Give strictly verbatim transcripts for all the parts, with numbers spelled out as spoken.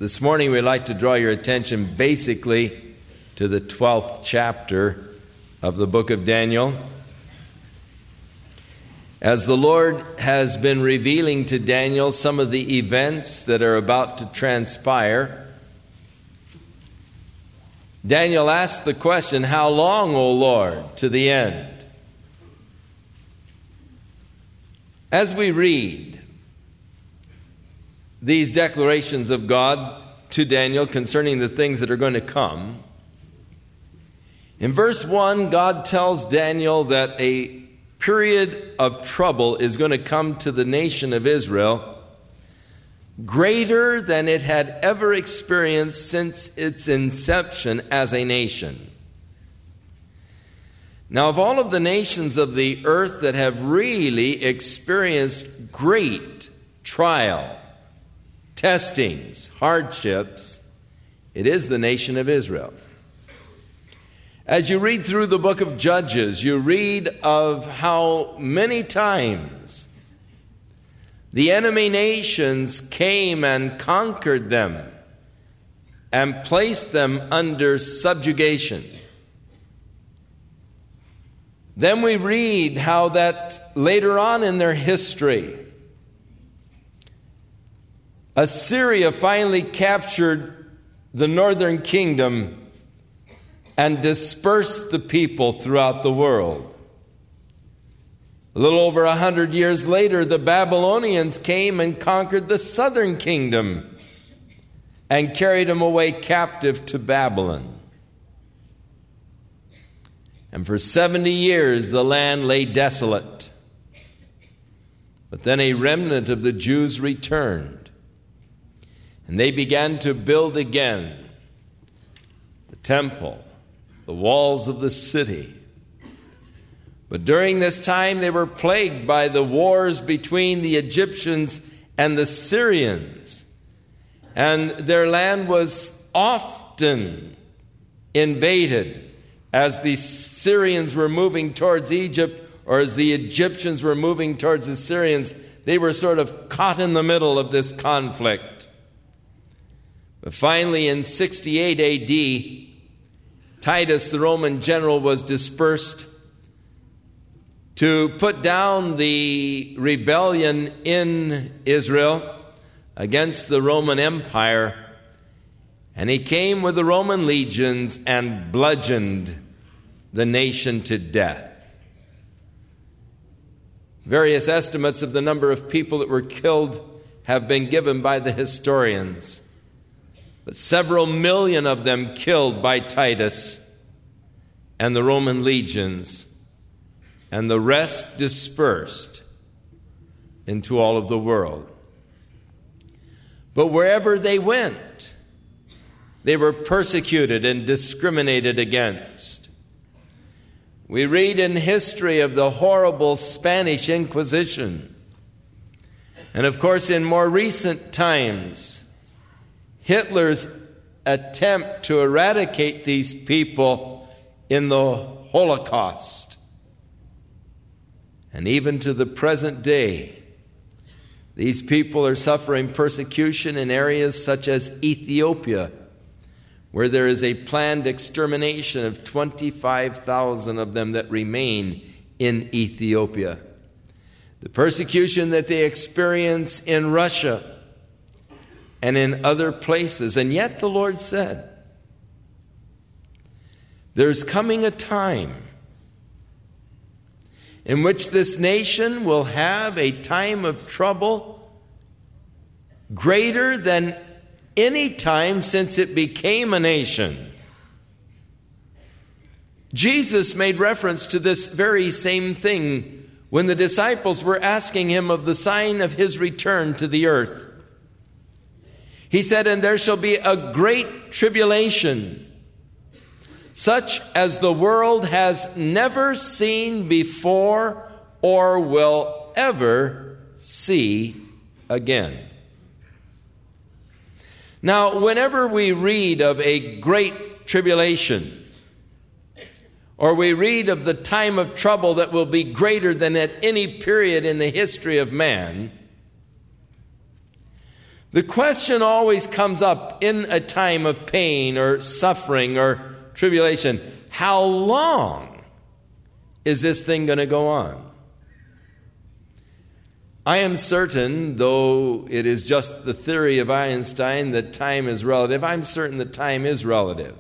This morning we'd like to draw your attention basically to the twelfth chapter of the book of Daniel. As the Lord has been revealing to Daniel some of the events that are about to transpire, Daniel asked the question, "How long, O Lord, to the end?" As we read these declarations of God to Daniel concerning the things that are going to come, in verse one, God tells Daniel that a period of trouble is going to come to the nation of Israel greater than it had ever experienced since its inception as a nation. Now, of all of the nations of the earth that have really experienced great trial, testings, hardships, it is the nation of Israel. As you read through the book of Judges, you read of how many times the enemy nations came and conquered them and placed them under subjugation. Then we read how that later on in their history, Assyria finally captured the northern kingdom and dispersed the people throughout the world. A little over a hundred years later, the Babylonians came and conquered the southern kingdom and carried them away captive to Babylon. And for seventy years, the land lay desolate. But then a remnant of the Jews returned, and they began to build again the temple, the walls of the city. But during this time, they were plagued by the wars between the Egyptians and the Syrians. And their land was often invaded as the Syrians were moving towards Egypt, or as the Egyptians were moving towards the Syrians. They were sort of caught in the middle of this conflict. But finally, in sixty-eight A D, Titus, the Roman general, was dispersed to put down the rebellion in Israel against the Roman Empire. And he came with the Roman legions and bludgeoned the nation to death. Various estimates of the number of people that were killed have been given by the historians, but several million of them killed by Titus and the Roman legions, and the rest dispersed into all of the world. But wherever they went, they were persecuted and discriminated against. We read in history of the horrible Spanish Inquisition. And of course, in more recent times, Hitler's attempt to eradicate these people in the Holocaust. And even to the present day, these people are suffering persecution in areas such as Ethiopia, where there is a planned extermination of twenty-five thousand of them that remain in Ethiopia. The persecution that they experience in Russia and in other places. And yet the Lord said, there's coming a time in which this nation will have a time of trouble greater than any time since it became a nation. Jesus made reference to this very same thing when the disciples were asking him of the sign of his return to the earth. He said, "And there shall be a great tribulation, such as the world has never seen before or will ever see again." Now, whenever we read of a great tribulation, or we read of the time of trouble that will be greater than at any period in the history of man, The question always comes up in a time of pain or suffering or tribulation. How long is this thing going to go on? I am certain, though it is just the theory of Einstein that time is relative, I'm certain that time is relative.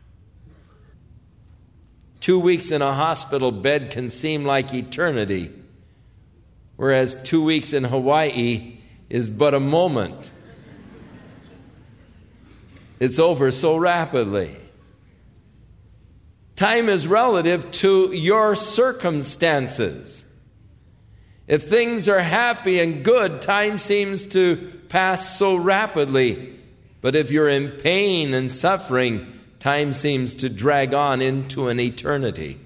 Two weeks in a hospital bed can seem like eternity, whereas two weeks in Hawaii is but a moment. It's over so rapidly. Time is relative to your circumstances. If things are happy and good, time seems to pass so rapidly. But if you're in pain and suffering, time seems to drag on into an eternity.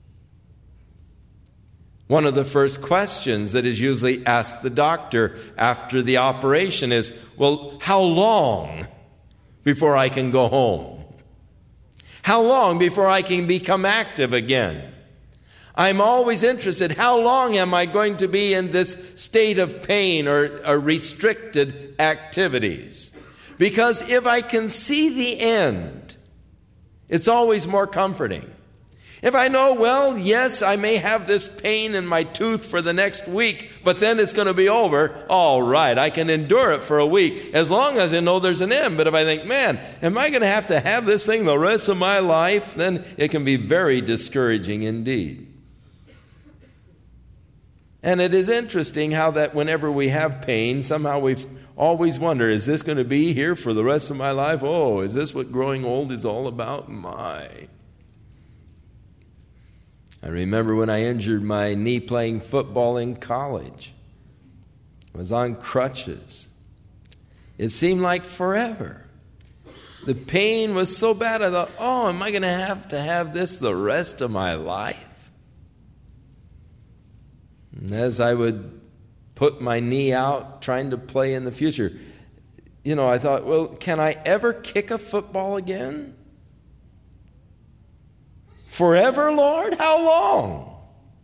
One of the first questions that is usually asked the doctor after the operation is, well, how long before I can go home? How long before I can become active again? I'm always interested, how long am I going to be in this state of pain or, or restricted activities? Because if I can see the end, it's always more comforting. If I know, well, yes, I may have this pain in my tooth for the next week, but then it's going to be over, all right, I can endure it for a week as long as I know there's an end. But if I think, man, am I going to have to have this thing the rest of my life? Then it can be very discouraging indeed. And it is interesting how that whenever we have pain, somehow we always wonder, is this going to be here for the rest of my life? Oh, is this what growing old is all about? My. I remember when I injured my knee playing football in college. I was on crutches. It seemed like forever. The pain was so bad, I thought, oh, am I going to have to have this the rest of my life? And as I would put my knee out trying to play in the future, you know, I thought, well, can I ever kick a football again? Forever, Lord? How long?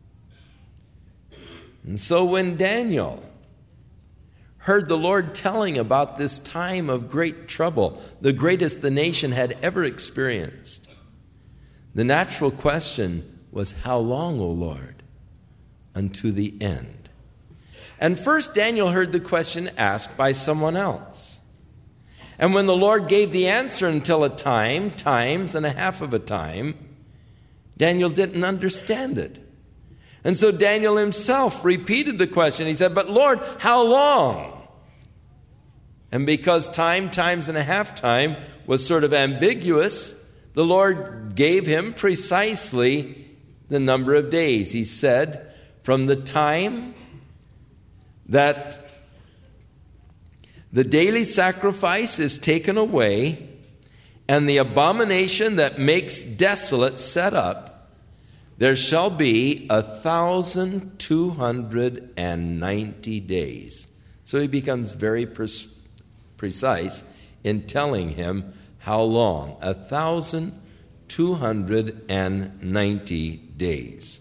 And so when Daniel heard the Lord telling about this time of great trouble, the greatest the nation had ever experienced, the natural question was, how long, O Lord? Unto the end. And first Daniel heard the question asked by someone else. And when the Lord gave the answer until a time, times and a half of a time, Daniel didn't understand it. And so Daniel himself repeated the question. He said, but Lord, how long? And because time, times and a half time was sort of ambiguous, the Lord gave him precisely the number of days. He said, from the time that the daily sacrifice is taken away and the abomination that makes desolate set up, there shall be a thousand two hundred and ninety days. So he becomes very pres- precise in telling him how long. A thousand two hundred and ninety days.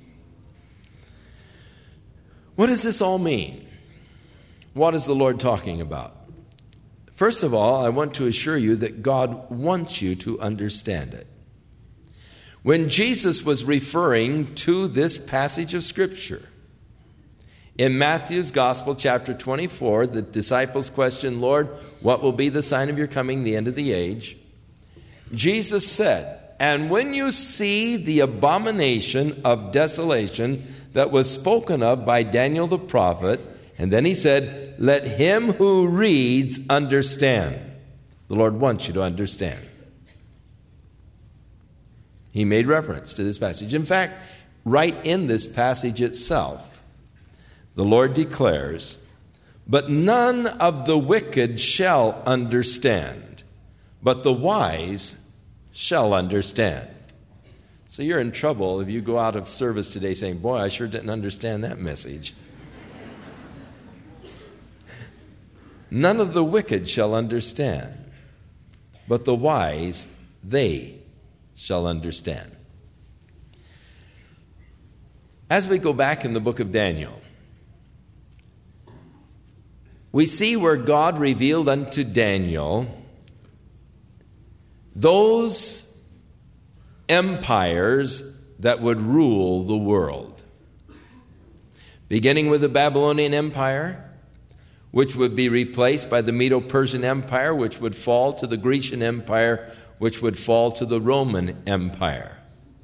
What does this all mean? What is the Lord talking about? First of all, I want to assure you that God wants you to understand it. When Jesus was referring to this passage of Scripture, in Matthew's Gospel, chapter twenty-four, the disciples questioned, Lord, what will be the sign of your coming, the end of the age? Jesus said, and when you see the abomination of desolation that was spoken of by Daniel the prophet, and then he said, let him who reads understand. The Lord wants you to understand. He made reference to this passage. In fact, right in this passage itself, the Lord declares, but none of the wicked shall understand, but the wise shall understand. So you're in trouble if you go out of service today saying, boy, I sure didn't understand that message. None of the wicked shall understand, but the wise, they shall understand. As we go back in the book of Daniel, we see where God revealed unto Daniel those empires that would rule the world. Beginning with the Babylonian Empire, which would be replaced by the Medo-Persian Empire, which would fall to the Grecian Empire, which would fall to the Roman Empire.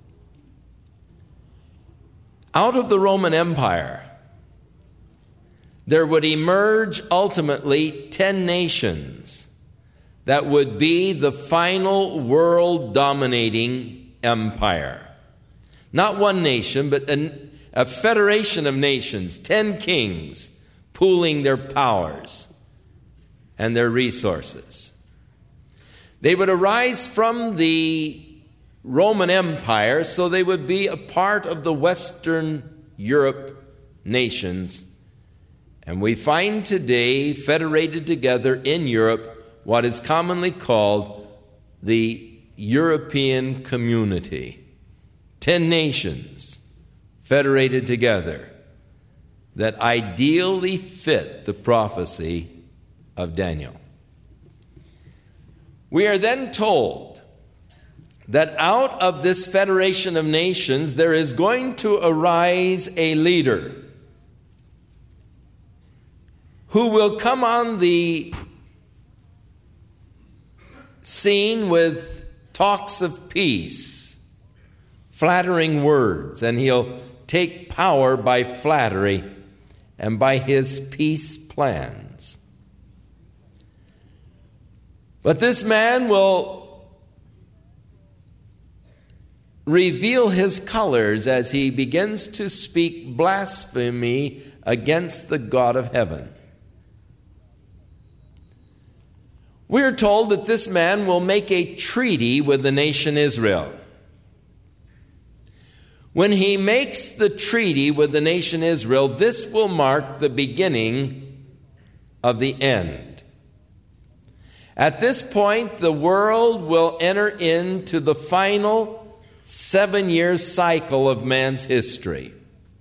Out of the Roman Empire, there would emerge ultimately ten nations that would be the final world-dominating empire. Not one nation, but a, a federation of nations, ten kings, pooling their powers and their resources. They would arise from the Roman Empire, so they would be a part of the Western Europe nations. And we find today, federated together in Europe, what is commonly called the European Community. Ten nations federated together that ideally fit the prophecy of Daniel. We are then told that out of this federation of nations there is going to arise a leader who will come on the scene with talks of peace, flattering words, and he'll take power by flattery and by his peace plans. But this man will reveal his colors as he begins to speak blasphemy against the God of heaven. We are told that this man will make a treaty with the nation Israel. When he makes the treaty with the nation Israel, this will mark the beginning of the end. At this point, the world will enter into the final seven-year cycle of man's history.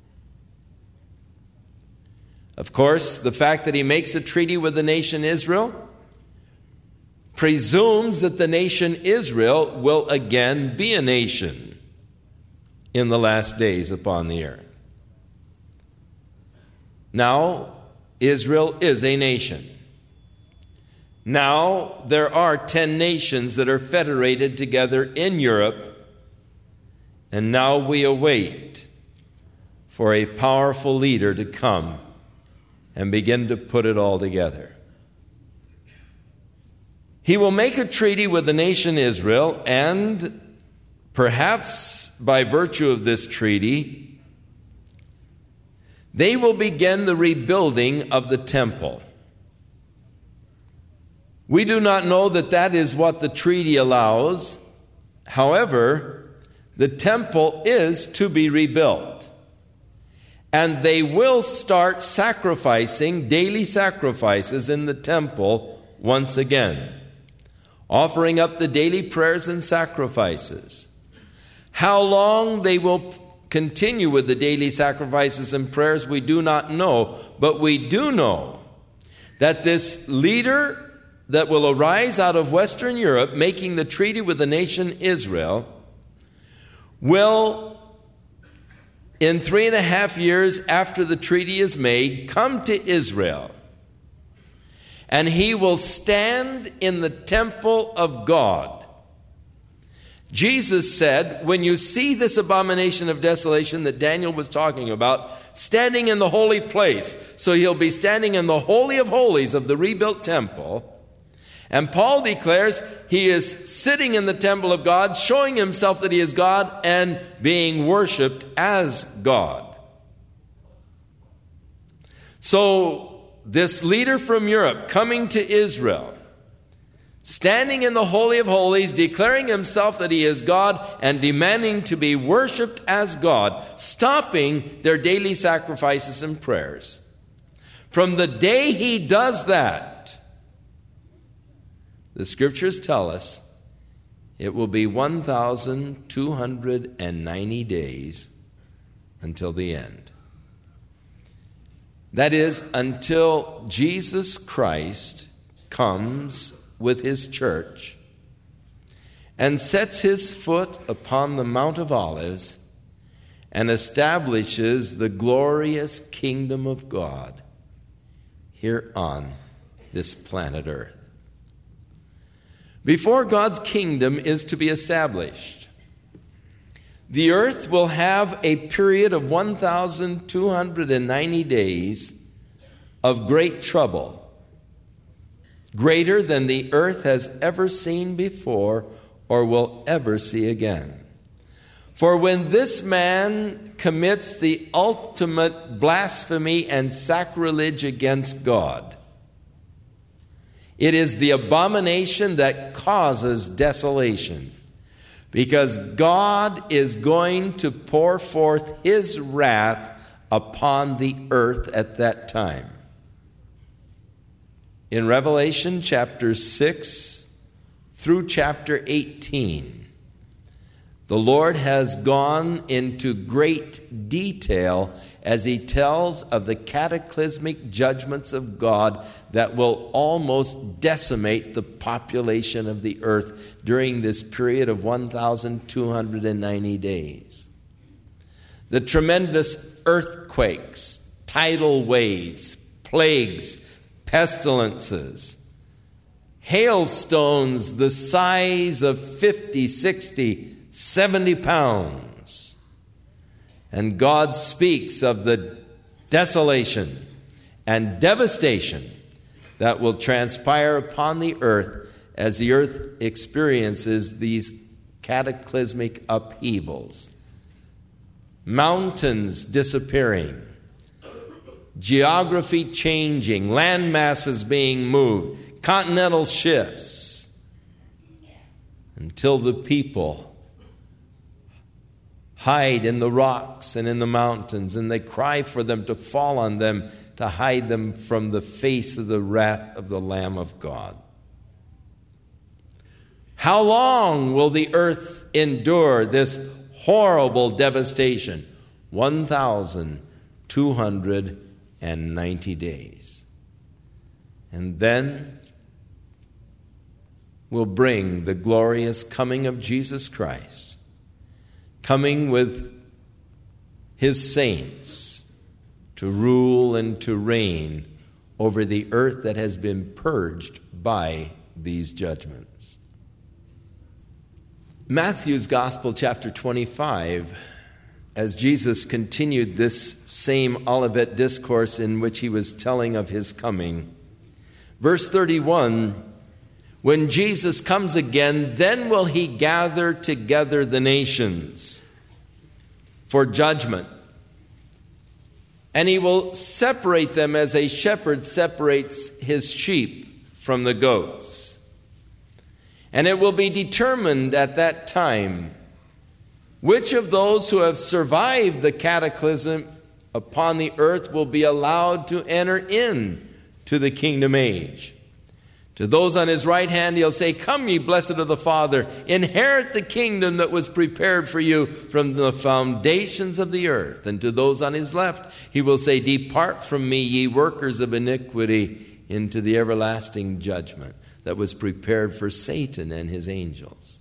Of course, the fact that he makes a treaty with the nation Israel presumes that the nation Israel will again be a nation in the last days upon the earth. Now, Israel is a nation. Now, there are ten nations that are federated together in Europe, and now we await for a powerful leader to come and begin to put it all together. He will make a treaty with the nation Israel, and perhaps by virtue of this treaty, they will begin the rebuilding of the temple. We do not know that that is what the treaty allows. However, the temple is to be rebuilt. And they will start sacrificing, daily sacrifices in the temple once again, offering up the daily prayers and sacrifices. How long they will continue with the daily sacrifices and prayers, we do not know. But we do know that this leader that will arise out of Western Europe, making the treaty with the nation Israel, will, in three and a half years after the treaty is made, come to Israel. And he will stand in the temple of God. Jesus said, when you see this abomination of desolation that Daniel was talking about, standing in the holy place, so he'll be standing in the Holy of Holies of the rebuilt temple. And Paul declares he is sitting in the temple of God, showing himself that he is God and being worshipped as God. So, this leader from Europe coming to Israel, standing in the Holy of Holies, declaring himself that he is God and demanding to be worshipped as God, stopping their daily sacrifices and prayers. From the day he does that, the scriptures tell us it will be one thousand two hundred ninety days until the end. That is, until Jesus Christ comes with his church and sets his foot upon the Mount of Olives and establishes the glorious kingdom of God here on this planet Earth. Before God's kingdom is to be established, the earth will have a period of one thousand two hundred ninety days of great trouble, greater than the earth has ever seen before or will ever see again. For when this man commits the ultimate blasphemy and sacrilege against God, it is the abomination that causes desolation, because God is going to pour forth his wrath upon the earth at that time. In Revelation chapter six through chapter eighteen, the Lord has gone into great detail as he tells of the cataclysmic judgments of God that will almost decimate the population of the earth during this period of one thousand two hundred ninety days. The tremendous earthquakes, tidal waves, plagues, pestilences, hailstones the size of fifty, sixty, seventy pounds. And God speaks of the desolation and devastation that will transpire upon the earth as the earth experiences these cataclysmic upheavals. Mountains disappearing, geography changing, land masses being moved, continental shifts, until the people hide in the rocks and in the mountains, and they cry for them to fall on them to hide them from the face of the wrath of the Lamb of God. How long will the earth endure this horrible devastation? one thousand two hundred ninety days. And then will bring the glorious coming of Jesus Christ, coming with his saints to rule and to reign over the earth that has been purged by these judgments. Matthew's Gospel, chapter twenty-five, as Jesus continued this same Olivet discourse in which he was telling of his coming, verse thirty-one, when Jesus comes again, then will he gather together the nations for judgment. And he will separate them as a shepherd separates his sheep from the goats. And it will be determined at that time which of those who have survived the cataclysm upon the earth will be allowed to enter in to the kingdom age. To those on his right hand, he'll say, "Come, ye blessed of the Father, inherit the kingdom that was prepared for you from the foundations of the earth." And to those on his left, he will say, "Depart from me, ye workers of iniquity, into the everlasting judgment that was prepared for Satan and his angels."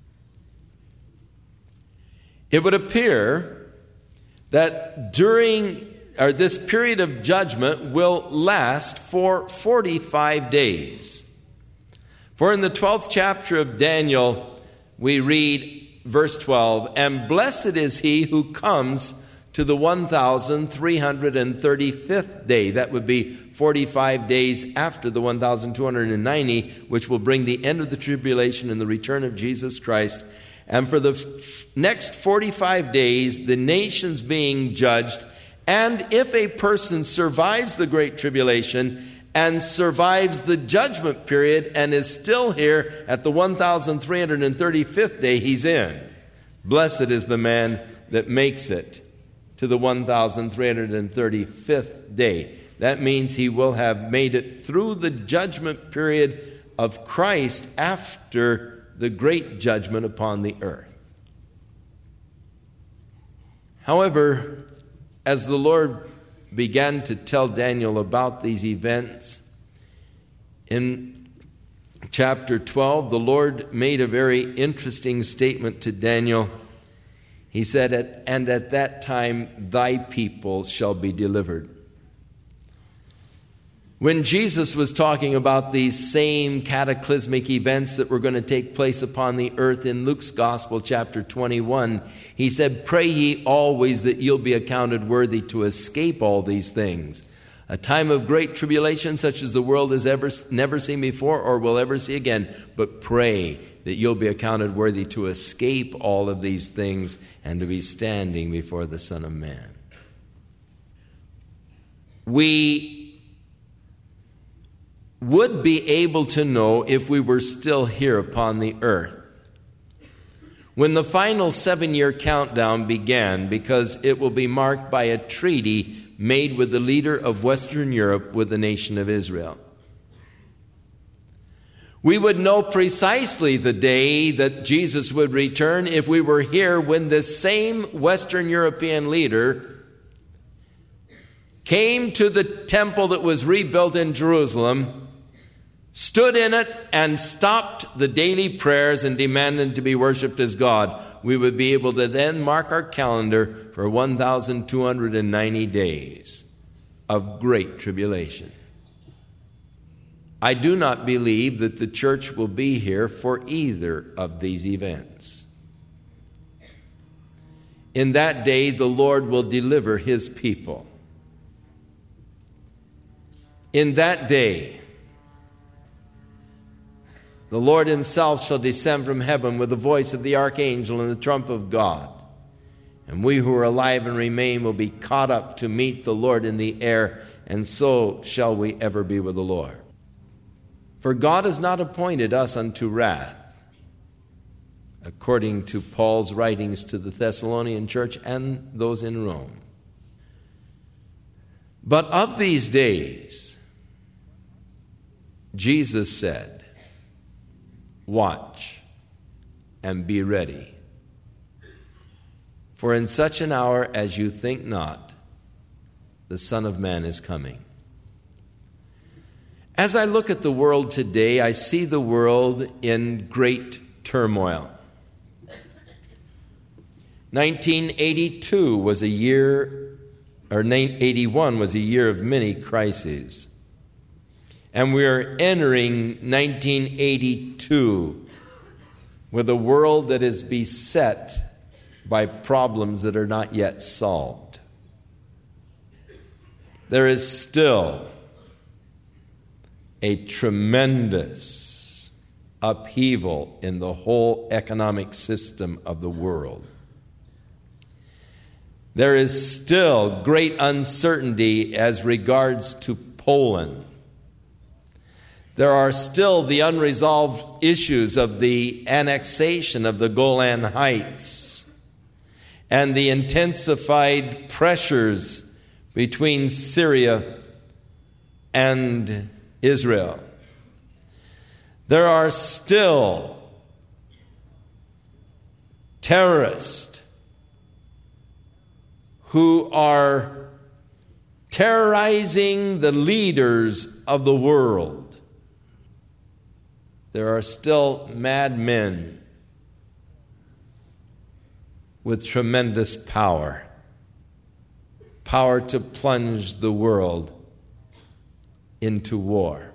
It would appear that during or this period of judgment will last for forty-five days. For in the twelfth chapter of Daniel, we read verse twelve, "And blessed is he who comes to the one thousand three hundred thirty-fifth day." That would be forty-five days after the one thousand two hundred ninety, which will bring the end of the tribulation and the return of Jesus Christ. And for the f- next forty-five days, the nations being judged. And if a person survives the Great Tribulation and survives the judgment period and is still here at the one thousand three hundred thirty-fifth day, he's in. Blessed is the man that makes it to the one thousand three hundred thirty-fifth day. That means he will have made it through the judgment period of Christ after the great judgment upon the earth. However, as the Lord began to tell Daniel about these events, in chapter twelve, the Lord made a very interesting statement to Daniel. He said, "And at that time thy people shall be delivered." When Jesus was talking about these same cataclysmic events that were going to take place upon the earth in Luke's Gospel, chapter twenty-one, he said, "Pray ye always that you'll be accounted worthy to escape all these things. A time of great tribulation such as the world has ever never seen before or will ever see again. But pray that you'll be accounted worthy to escape all of these things and to be standing before the Son of Man." We would be able to know if we were still here upon the earth when the final seven-year countdown began, because it will be marked by a treaty made with the leader of Western Europe with the nation of Israel. We would know precisely the day that Jesus would return if we were here when this same Western European leader came to the temple that was rebuilt in Jerusalem, stood in it, and stopped the daily prayers and demanded to be worshipped as God. We would be able to then mark our calendar for one thousand two hundred ninety days of great tribulation. I do not believe that the church will be here for either of these events. In that day, the Lord will deliver his people. In that day, the Lord himself shall descend from heaven with the voice of the archangel and the trump of God. And we who are alive and remain will be caught up to meet the Lord in the air, and so shall we ever be with the Lord. For God has not appointed us unto wrath, according to Paul's writings to the Thessalonian church and those in Rome. But of these days, Jesus said, "Watch and be ready. For in such an hour as you think not, the Son of Man is coming." As I look at the world today, I see the world in great turmoil. nineteen eighty-two was a year, or eighty-one was a year of many crises. And we're entering nineteen eighty-two with a world that is beset by problems that are not yet solved. There is still a tremendous upheaval in the whole economic system of the world. There is still great uncertainty as regards to Poland. There are still the unresolved issues of the annexation of the Golan Heights and the intensified pressures between Syria and Israel. There are still terrorists who are terrorizing the leaders of the world. There are still madmen with tremendous power, power to plunge the world into war.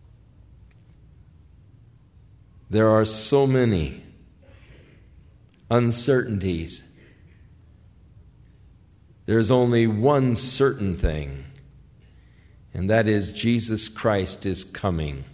There are so many uncertainties. There's only one certain thing, and that is Jesus Christ is coming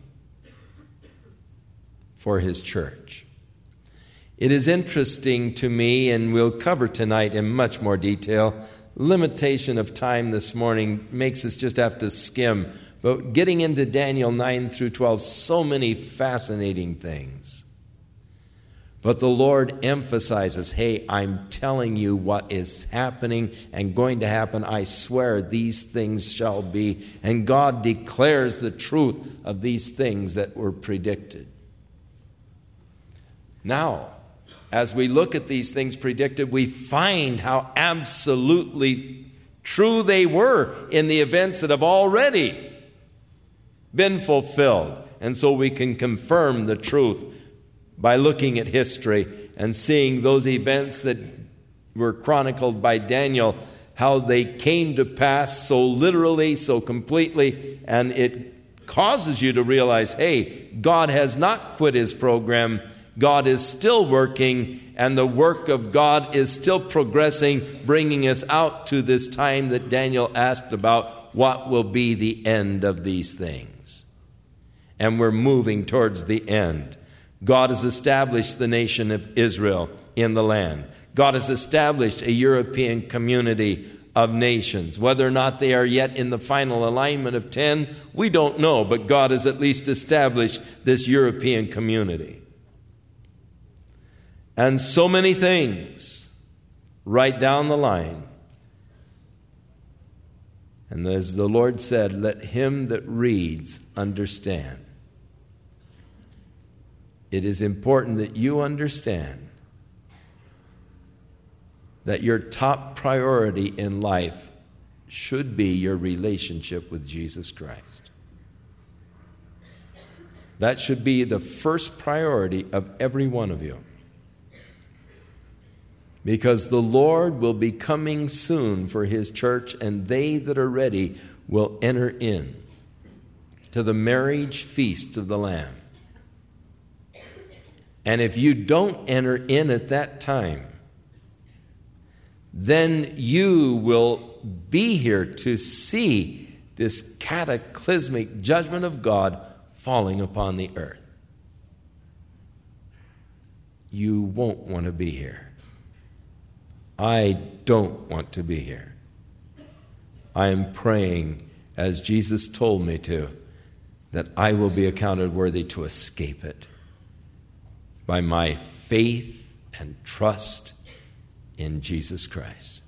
for his church. It is interesting to me, and we'll cover tonight in much more detail. Limitation of time this morning makes us just have to skim. But getting into Daniel nine through twelve, so many fascinating things. But the Lord emphasizes, hey, I'm telling you what is happening and going to happen. I swear these things shall be. And God declares the truth of these things that were predicted. Now, as we look at these things predicted, we find how absolutely True they were in the events that have already been fulfilled. And so we can confirm the truth by looking at history and seeing those events that were chronicled by Daniel, how they came to pass so literally, so completely, and it causes you to realize, hey, God has not quit his program. God is still working, and the work of God is still progressing, bringing us out to this time that Daniel asked about, what will be the end of these things? And we're moving towards the end. God has established the nation of Israel in the land. God has established a European community of nations. Whether or not they are yet in the final alignment of ten, we don't know, but God has at least established this European community. And so many things right down the line. And as the Lord said, let him that reads understand. It is important that you understand that your top priority in life should be your relationship with Jesus Christ. That should be the first priority of every one of you. Because the Lord will be coming soon for his church, and they that are ready will enter in to the marriage feast of the Lamb. And if you don't enter in at that time, then you will be here to see this cataclysmic judgment of God falling upon the earth. You won't want to be here. I don't want to be here. I am praying, as Jesus told me to, that I will be accounted worthy to escape it by my faith and trust in Jesus Christ.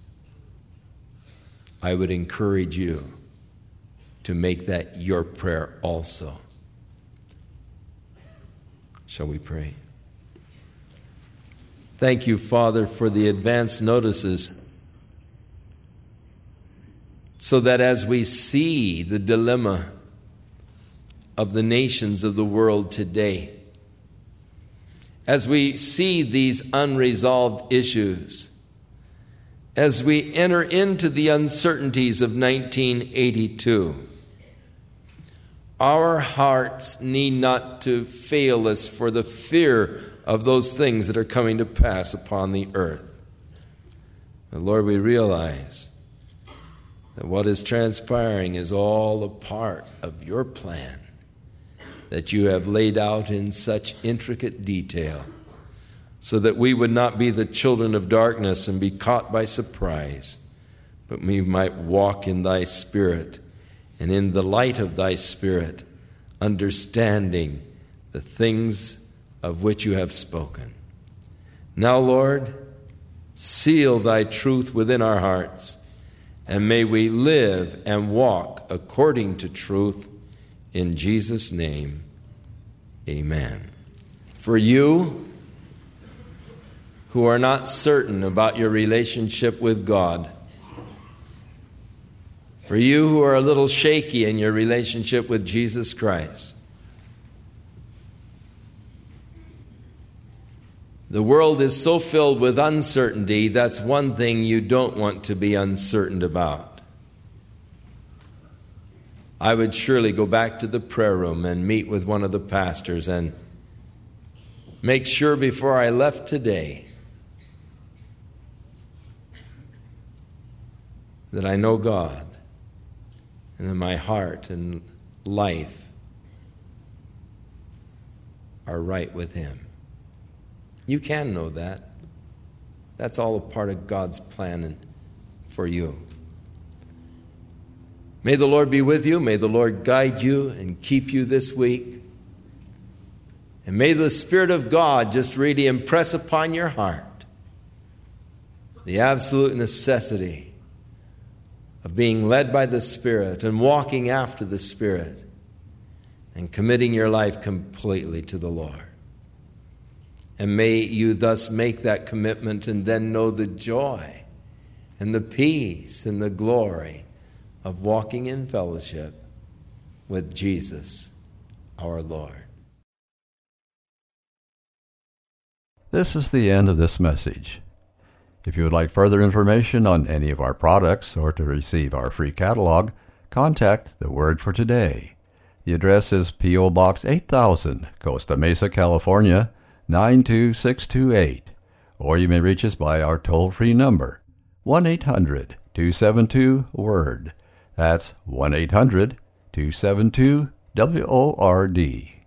I would encourage you to make that your prayer also. Shall we pray? Thank you, Father, for the advance notices, so that as we see the dilemma of the nations of the world today, as we see these unresolved issues, as we enter into the uncertainties of nineteen eighty-two, our hearts need not to fail us for the fear of those things that are coming to pass upon the earth. But Lord, we realize that what is transpiring is all a part of your plan that you have laid out in such intricate detail, so that we would not be the children of darkness and be caught by surprise, but we might walk in thy Spirit and in the light of thy Spirit, understanding the things of which you have spoken. Now, Lord, seal thy truth within our hearts, and may we live and walk according to truth. In Jesus' name, amen. For you who are not certain about your relationship with God, for you who are a little shaky in your relationship with Jesus Christ, the world is so filled with uncertainty, that's one thing you don't want to be uncertain about. I would surely go back to the prayer room and meet with one of the pastors and make sure before I left today that I know God and that my heart and life are right with him. You can know that. That's all a part of God's plan for you. May the Lord be with you. May the Lord guide you and keep you this week. And may the Spirit of God just really impress upon your heart the absolute necessity of being led by the Spirit and walking after the Spirit and committing your life completely to the Lord. And may you thus make that commitment and then know the joy and the peace and the glory of walking in fellowship with Jesus, our Lord. This is the end of this message. If you would like further information on any of our products or to receive our free catalog, contact The Word for Today. The address is P O. Box eight thousand, Costa Mesa, California, nine two six two eight. Or you may reach us by our toll-free number, one eight hundred two seven two WORD. That's one eight hundred two seven two W O R D.